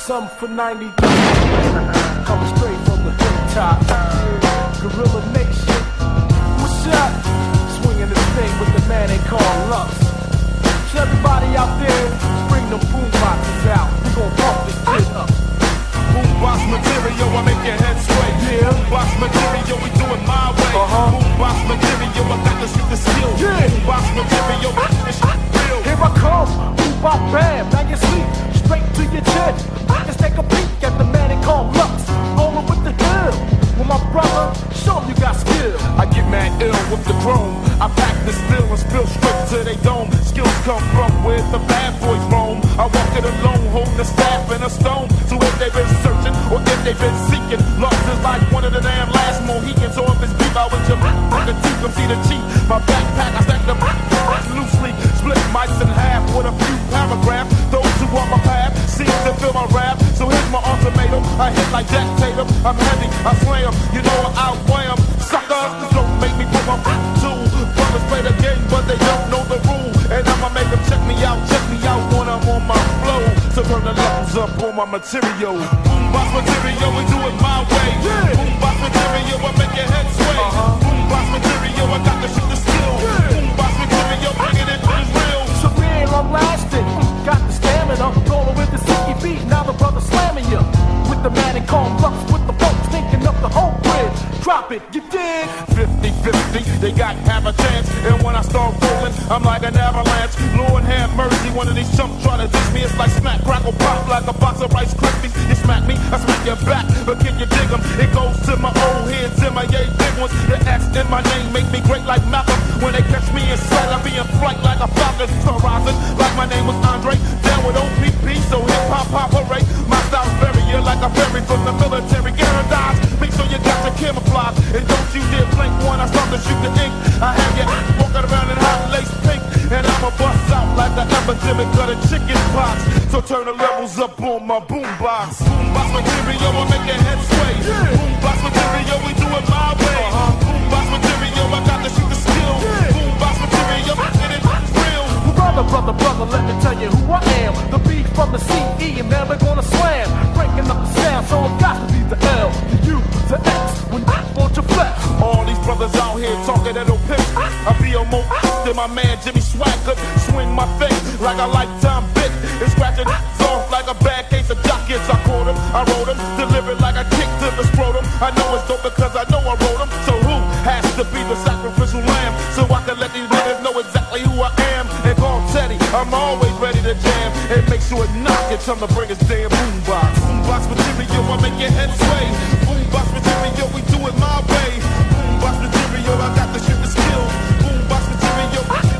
Some for 90. Coming straight from the hilltop. Gorilla Nation. What's up? Swinging this thing with the man they call Lux. So everybody out there, bring them boom boxes out. We gon' pump this shit up. Boombox material, I make your head sway. Yeah. Boombox material, we do it my way. Boombox material, I got to shoot the skill. Yeah. Boombox material, this shit real. Here I come, boom bop bam, now you sleep straight to your chin. Just take a peek at the man they call Lux, rolling with the hill. Well, my brother, show him you got skill. I get mad ill with the chrome. I pack the steel and spill straight to they dome. Skills come from where the bad boys roam. I walk it alone, holding a staff and a stone. So if they've been searching or if they've been seeking, Lux is like one of the damn last Mohicans. So if it's beef, I would jump on the teeth, come see the cheat. My backpack, I stack them loosely. Split mics in half with a few paragraphs. Those who on my path seem to feel my rap. So here's my ultimatum. I hit like Jack Tatum. I'm heavy, I slam. You know I outweigh them. Suckers, don't make me put my foot to. Brothers play the game, but they don't know the rule. And I'ma make them check me out when I'm on my flow. So turn the levels up on my material. Boombox material, we do it my way. Boombox material, I make your head sway. Boombox material, I got to shoot the skill. Boombox material, bring it in for the real. So we ain't long lasting. Got the stamina, rolling with the CEB. Now the brother slamming you. With the man and call Lux, with the folks thinking up the whole grid. Drop it, you dig? 50-50, they got half a chance. And when I start rolling, I'm like an avalanche. Lord have mercy, one of these chumps try to diss me. It's like smack, crackle, pop, like a box of Rice Krispies. You smack me, I smack your back, but can you dig them? It goes to my old heads and my yay big ones. The X in my name make me great like Malcolm. When they catch me in sight, I be in flight like a falcon. Start rising like my name was Andre. Down with OPP, so hip-hop operate. My style's barrier like a ferry from the military. Paradise, make sure you got your camouflage. And don't you dare blink when I start to shoot the ink. I have you walking around in hot lace pink. And I'ma bust out like the epidemic of the chicken pox. So turn the levels up on my boombox. Boombox material, I make your head sway. Boombox material, we do it my way. Boombox material, I got to shoot the skill. Boombox material, and it's real. Brother, let me tell you who I am. The beat from the CE and never gonna slam. Breaking up the sound, so it got to be the L, the U, the X, when I want your flex. All these brothers out here talking that no piss. I feel more than my man Jimmy Swagger. Swing my face like a lifetime bit. And scratching off like a bad case of jockets. I caught him, I wrote him, delivered like a kick to the scrotum. I know it's dope because I know I wrote him. So who has to be the sacrificial lamb? So I can let these niggas know exactly who I am. And call Teddy, I'm always ready to jam. And make sure it knock it, time to bring his damn boombox. Boombox material, I make your head sway. Boombox material, we do it my way. Boombox material, I got the shit to skill. Boombox material,